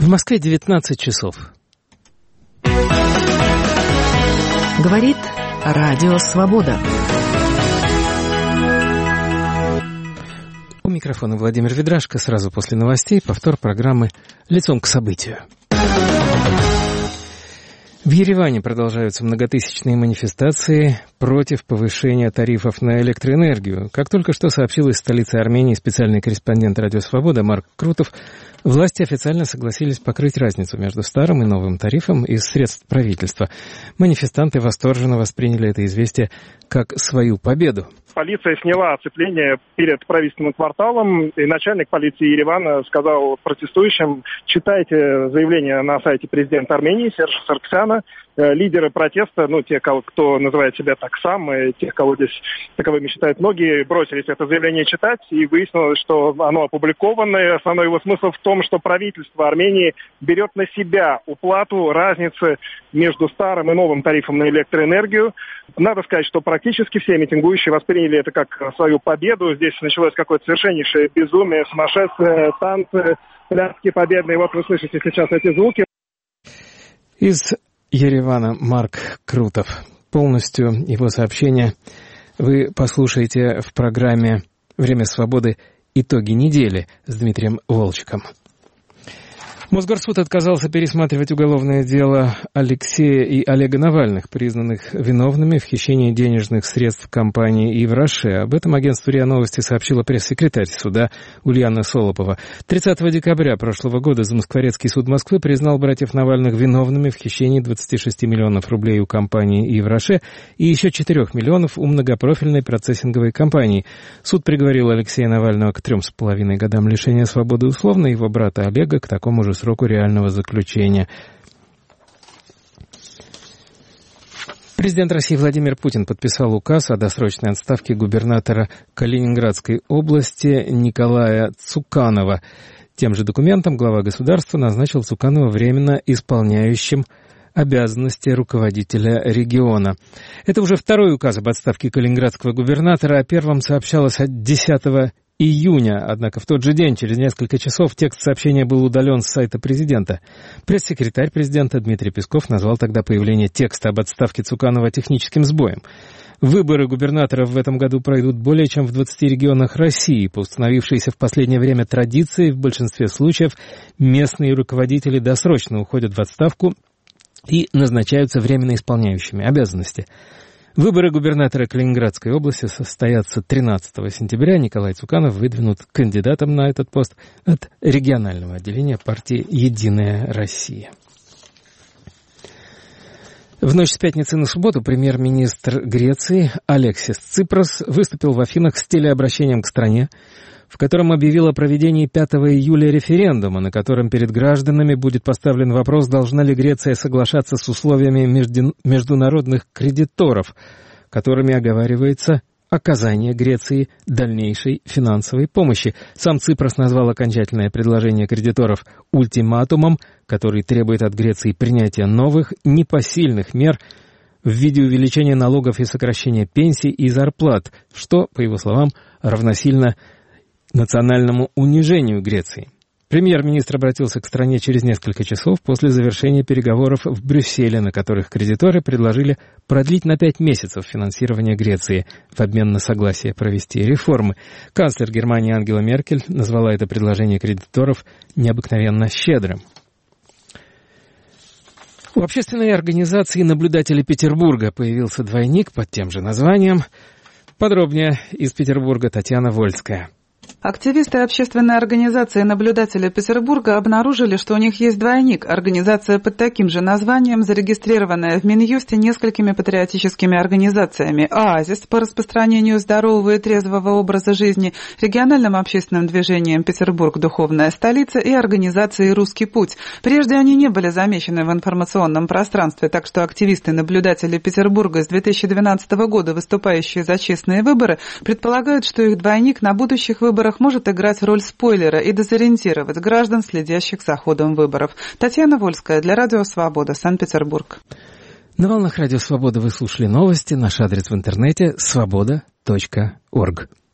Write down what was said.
В Москве 19 часов. Говорит Радио Свобода. У микрофона Владимир Ведрашко. Сразу после новостей повтор программы «Лицом к событию». В Ереване продолжаются многотысячные манифестации против повышения тарифов на электроэнергию. Как только что сообщил из столицы Армении специальный корреспондент «Радио Свобода» Марк Крутов, власти официально согласились покрыть разницу между старым и новым тарифом из средств правительства. Манифестанты восторженно восприняли это известие как свою победу. Полиция сняла оцепление перед правительственным кварталом, и начальник полиции Еревана сказал протестующим: читайте заявление на сайте президента Армении Сержа Сарксяна. Лидеры протеста, те, кто называет себя так сам, и тех, кого здесь таковыми считают многие, бросились это заявление читать, и выяснилось, что оно опубликовано, и основной его смысл в том, что правительство Армении берет на себя уплату разницы между старым и новым тарифом на электроэнергию. Надо сказать, что практически все митингующие восприняли это как свою победу. Здесь началось какое-то совершеннейшее безумие, сумасшествие, танцы, пляски победные. Вот вы слышите сейчас эти звуки. Из Еревана Марк Крутов. Полностью его сообщение вы послушаете в программе «Время свободы. Итоги недели» с Дмитрием Волчком. Мосгорсуд отказался пересматривать уголовное дело Алексея и Олега Навальных, признанных виновными в хищении денежных средств компании «Ивраше». Об этом агентству РИА Новости сообщила пресс-секретарь суда Ульяна Солопова. 30 декабря прошлого года Замоскворецкий суд Москвы признал братьев Навальных виновными в хищении 26 миллионов рублей у компании «Ивраше» и еще 4 миллионов у многопрофильной процессинговой компании. Суд приговорил Алексея Навального к 3,5 годам лишения свободы условно, его брата Олега к такому же сроку реального заключения. Президент России Владимир Путин подписал указ о досрочной отставке губернатора Калининградской области Николая Цуканова. Тем же документом глава государства назначил Цуканова временно исполняющим обязанности руководителя региона. Это уже второй указ об отставке калининградского губернатора. О первом сообщалось от 10 июня, однако в тот же день, через несколько часов, текст сообщения был удален с сайта президента. Пресс-секретарь президента Дмитрий Песков назвал тогда появление текста об отставке Цуканова техническим сбоем. Выборы губернаторов в этом году пройдут более чем в 20 регионах России. По установившейся в последнее время традиции, в большинстве случаев местные руководители досрочно уходят в отставку и назначаются временно исполняющими обязанности. Выборы губернатора Калининградской области состоятся 13 сентября. Николай Цуканов выдвинут кандидатом на этот пост от регионального отделения партии «Единая Россия». В ночь с пятницы на субботу премьер-министр Греции Алексис Ципрос выступил в Афинах с телеобращением к стране, в котором объявил о проведении 5 июля референдума, на котором перед гражданами будет поставлен вопрос, должна ли Греция соглашаться с условиями международных кредиторов, которыми оговаривается оказание Греции дальнейшей финансовой помощи. Сам Ципрос назвал окончательное предложение кредиторов ультиматумом, который требует от Греции принятия новых, непосильных мер в виде увеличения налогов и сокращения пенсий и зарплат, что, по его словам, равносильно национальному унижению Греции. Премьер-министр обратился к стране через несколько часов после завершения переговоров в Брюсселе, на которых кредиторы предложили продлить на 5 месяцев финансирование Греции в обмен на согласие провести реформы. Канцлер Германии Ангела Меркель назвала это предложение кредиторов необыкновенно щедрым. У общественной организации «Наблюдатели Петербурга» появился двойник под тем же названием. Подробнее из Петербурга Татьяна Вольская. Активисты общественной организации «Наблюдатели Петербурга» обнаружили, что у них есть двойник. Организация под таким же названием, зарегистрированная в Минюсте несколькими патриотическими организациями: «Оазис» по распространению здорового и трезвого образа жизни, региональным общественным движением «Петербург. Духовная столица» и организацией «Русский путь». Прежде они не были замечены в информационном пространстве, так что активисты-наблюдатели Петербурга с 2012 года, выступающие за честные выборы, предполагают, что их двойник на будущих выборах может играть роль спойлера и дезориентировать граждан, следящих за ходом выборов. Татьяна Вольская для Радио Свобода, Санкт-Петербург. На волнах Радио Свобода вы слушали новости. Наш адрес в интернете — svoboda.org.